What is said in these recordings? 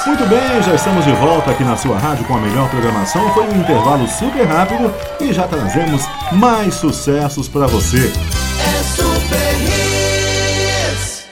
Muito bem, já estamos de volta aqui na sua rádio com a melhor programação. Foi um intervalo super rápido e já trazemos mais sucessos para você. É Super Hits.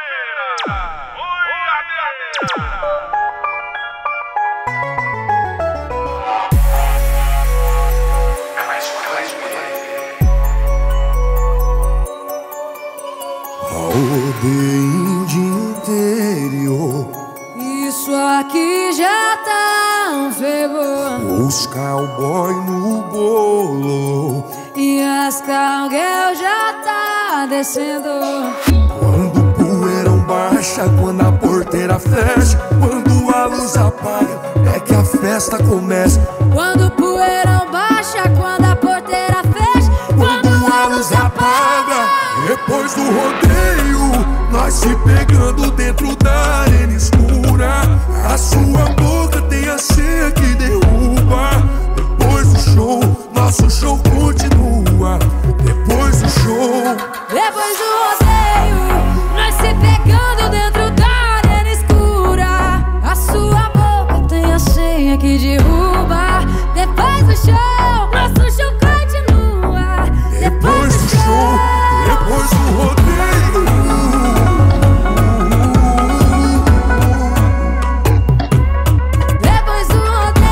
Rodeio de interior, isso aqui já tá um fervor. os cowboy no bolo, E as cowgirl já tá descendo. quando o poeirão baixa, quando a porteira fecha, quando a luz apaga, é que a festa começa. Quando o poeirão baixa, quando a porteira fecha, Quando a luz apaga, depois do rodeio, nós se pegando dentro da arena escura. A sua boca tem a senha que derruba. Depois do show, nosso show continua. Depois do show, depois do rodeio, nós se pegando dentro da arena escura. A sua boca tem a senha que derruba. Depois do show, nosso show continua. depois do show, depois do rodeio. Depois do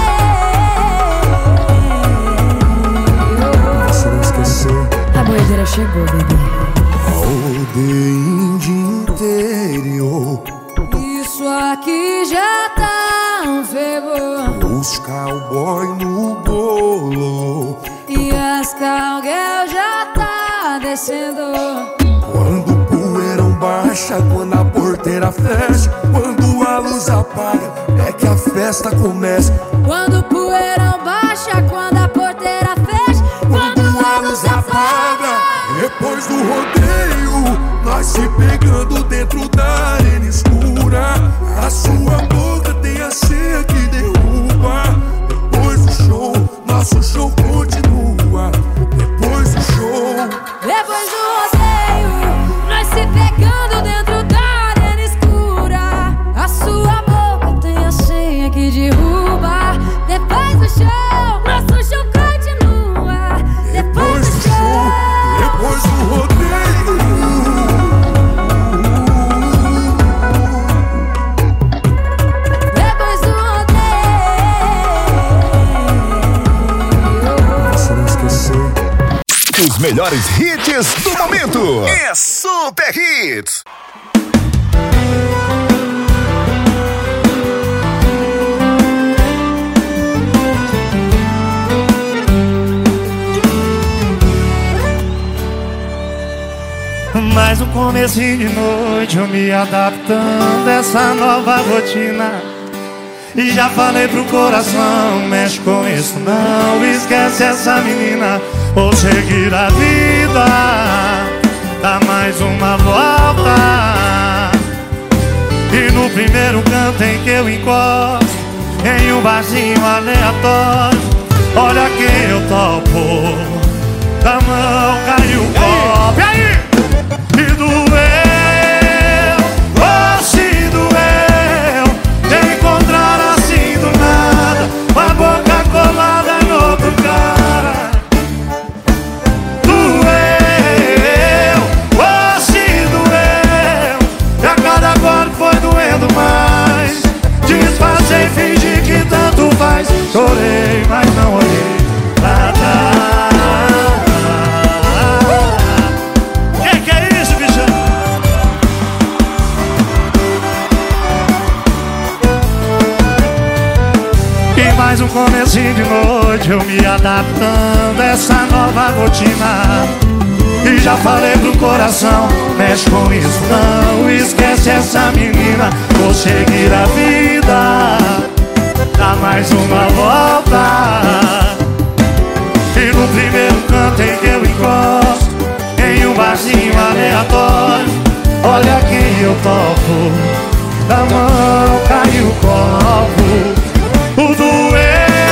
rodeio, Você não esqueceu? a boiadeira chegou, bebê. Rodeio de interior, Isso aqui já tá um fervor. os cowboy no bolo, E as cowgirl já tá descendo. quando o poeirão baixa, quando a porteira fecha, quando a luz apaga, é que a festa começa. Quando o poeirão baixa, quando a porteira fecha, Quando a luz apaga, depois do rodeio, nós se pegando dentro da arena escura. A sua boca tem a senha que derruba. Depois do show, nosso show continua. Depois do show, depois do rodeio, nós se pegando dentro da arena escura. A sua boca tem a senha que derruba. Depois do show, nosso show continua. depois do show, depois do rodeio. Depois do rodeio. Você não esqueceu? Os melhores hits do momento. É Super Hits. Mais um comecinho de noite, eu me adaptando a essa nova rotina. E já falei pro coração, mexe com isso não, esquece essa menina, vou seguir a vida, dá mais uma volta. E no primeiro canto em que eu encosto, em um barzinho aleatório, olha quem eu topo, da mão caiu o copo. E aí? E doeu, oh se doeu, te encontrar assim do nada, com a boca colada em outro cara. Doeu, oh se doeu, e a cada golpe foi doendo mais. Disfarcei, fingi que tanto faz, chorei, mas não olhei nada. Mais um comecinho de noite, eu me adaptando a essa nova rotina. E já falei pro coração, mexe com isso não, esquece essa menina, vou seguir a vida, dá mais uma volta. E no primeiro canto em que eu encosto, em um barzinho aleatório, olha quem eu topo, da mão caiu o copo. O doeu,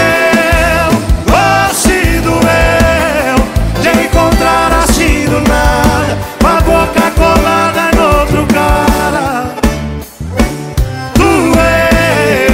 oh se doeu, de encontrar assim do nada, com a boca colada em outro cara. Doeu,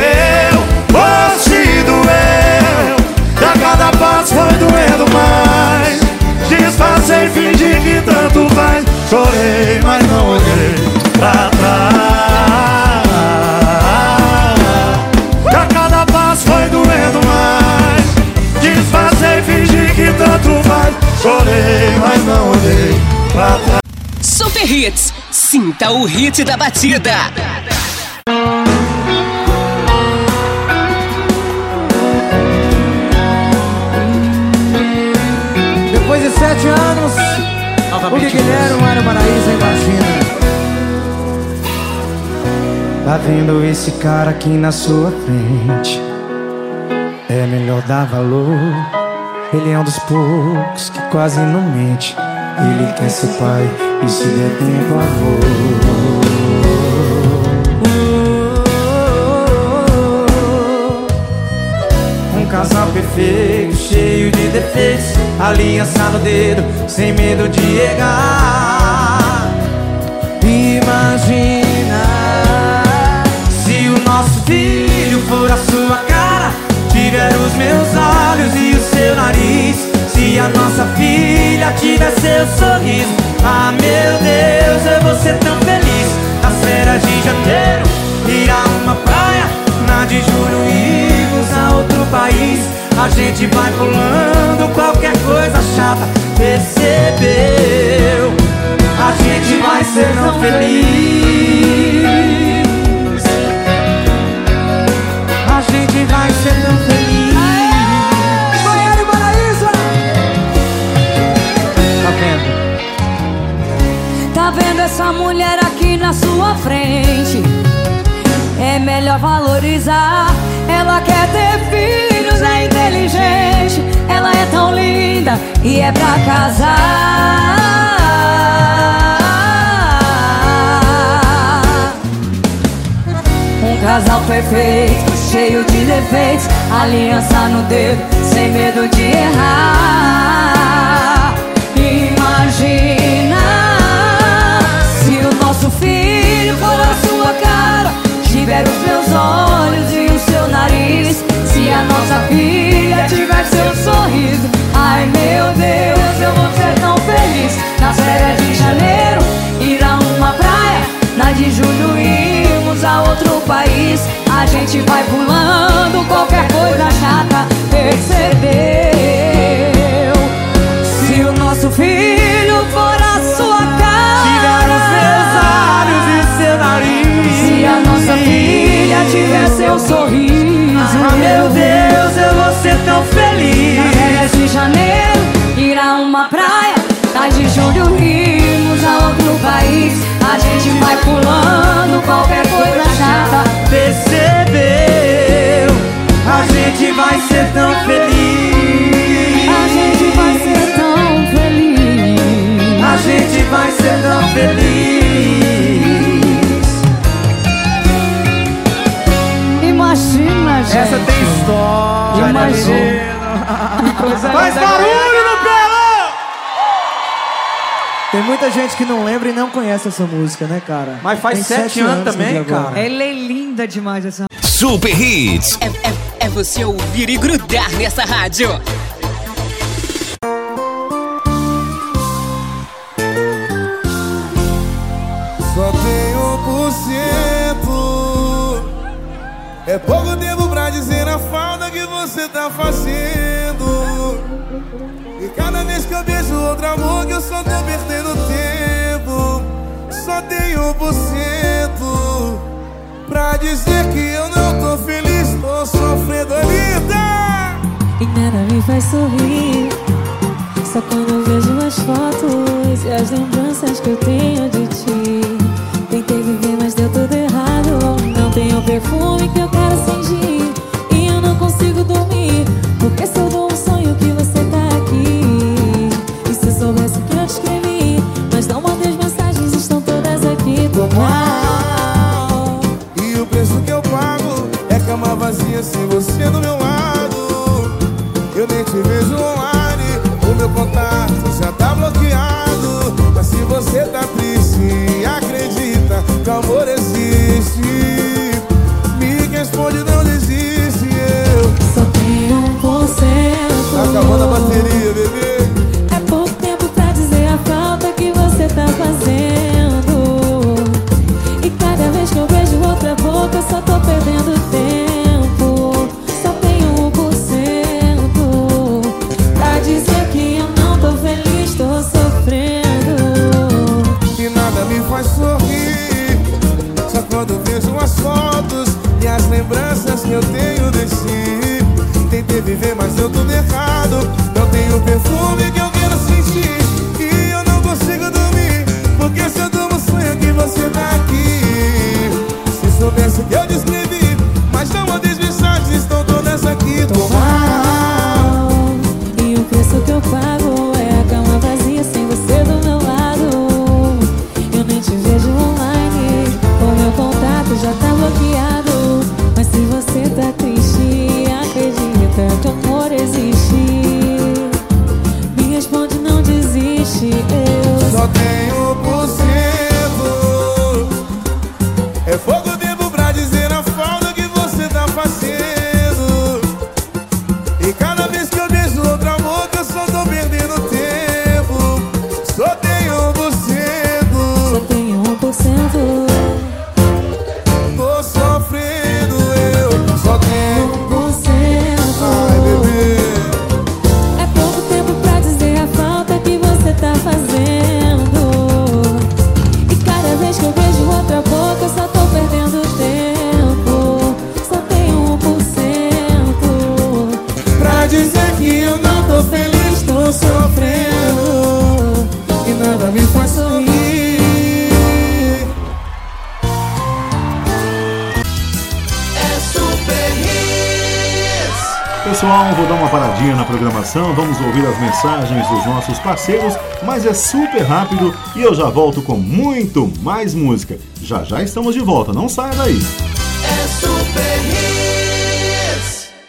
Sinta o hit da batida. Depois de 7 anos, o que Guilherme era o Maraísa, imagina. Tá vendo esse cara aqui na sua frente? É melhor dar valor. Ele é um dos poucos que quase não mente. Ele quer ser pai e se der tempo avô. Um casal perfeito, cheio de defeitos, aliança no dedo, sem medo de errar. Imagina se o nosso filho for a sua cara, tiver os meus olhos e o seu nariz. Se a nossa filha tiver seu sorriso, ah meu Deus, eu vou ser tão feliz. Nas férias de janeiro, ir a uma praia, na de julho irmos a outro país. A gente vai pulando qualquer coisa chata, percebeu? A gente vai ser tão feliz. A gente vai ser tão feliz. Goiânia, Maraísa! Tá vendo? Tá vendo essa mulher aqui na sua frente? É melhor valorizar. Ela quer ter filhos, é inteligente. Ela é tão linda e é pra casar. Um casal perfeito, cheio de defeitos, aliança no dedo, sem medo de errar. Imagina se o nosso filho for a sua cara, tiver os meus olhos e o seu nariz. Se a nossa filha tiver seu sorriso, ai meu Deus, eu vou ser tão feliz. Nas férias de janeiro, ir a uma praia, na de julho irmos a outro país. A gente vai pulando qualquer coisa chata, percebeu? Se o nosso filho for a sua cara, tiver os meus olhos e o seu nariz. se a nossa filha tiver seu sorriso, ah meu Deus, eu vou ser tão feliz. nas férias de janeiro, ir a uma praia, na de julho irmos a outro país. A gente vai pulando qualquer coisa chata, percebeu? A gente vai ser tão feliz. a gente vai ser tão feliz. A gente vai ser tão feliz. Imagina, gente. Essa tem história. Imagina. Que coisa Faz linda, barulho galera. no pelão! Tem muita gente que não lembra e não conhece essa música, né, cara? Mas faz Tem 7 anos no também, dia agora. cara. Ela é linda demais essa. Super Hits. É você ouvir e grudar nessa rádio. Só tem 1%. É pouco tempo pra dizer a falta que você tá fazendo. E cada vez que eu vejo outro amor, que eu só tô perdendo tempo. Só tem 1% pra dizer que eu não tô feliz, tô sofrendo, Anitta. E nada me faz sorrir, só quando eu vejo as fotos e as lembranças que eu tenho de ti. Tentei viver, mas deu tudo errado. Não tenho perfume que eu quero fingir, e eu não consigo dormir, porque se eu dou um sonho que você tá aqui. E se eu soubesse que eu te escrevi, mas não mandei as mensagens, estão todas aqui. Tomar. E o preço que eu pago é cama vazia sem você do meu lado. Eu nem te vejo online, o meu contato já tá bloqueado. Mas se você tá triste, acredita que o amor existe. Me responde, não desiste. Eu Só tenho 1%. tá acabando a bateria, bebê. É pouco tempo pra dizer a falta que você tá fazendo. E cada vez que eu vejo outra boca, eu só tô perdendo tempo. Só tenho 1% pra dizer que eu não tô feliz, tô sofrendo. E nada me faz sorrir. assim eu tenho destino. Tentei viver, mas deu tudo errado. Não tenho perfume que eu quero sentir. E eu não consigo dormir, porque se eu durmo sonho que você tá aqui. Se soubesse o que eu descrevi, mas não mandei mensagens, estão todas aqui. Tô mal, e o preço que eu pago é a cama vazia sem você do meu lado. Eu nem te vejo online, o meu contato já tá bloqueado. Mas se você tá triste, acredita que amor existe. Me responde, não desiste. Eu só tenho 1%. É fogo tempo pra dizer a falta que você tá fazendo. E cada vez que eu beijo outra boca, eu só tô perdendo tempo. Só tenho 1%. Só tenho 1%. Tô sofrendo, eu só tenho 1%. Ai, bebê. É pouco tempo pra dizer a falta que você tá fazendo. E cada vez que eu beijo outra boca, eu só tô perdendo tempo. Só tenho 1%. Pra dizer que eu não tô feliz, tô sofrendo. E nada me faz sorrir. É Super Hits. Pessoal, vou dar uma paradinha na programação, vamos ouvir as mensagens dos nossos parceiros, mas é super rápido e eu já volto com muito mais música. Já já estamos de volta, não saia daí. É Super Hits.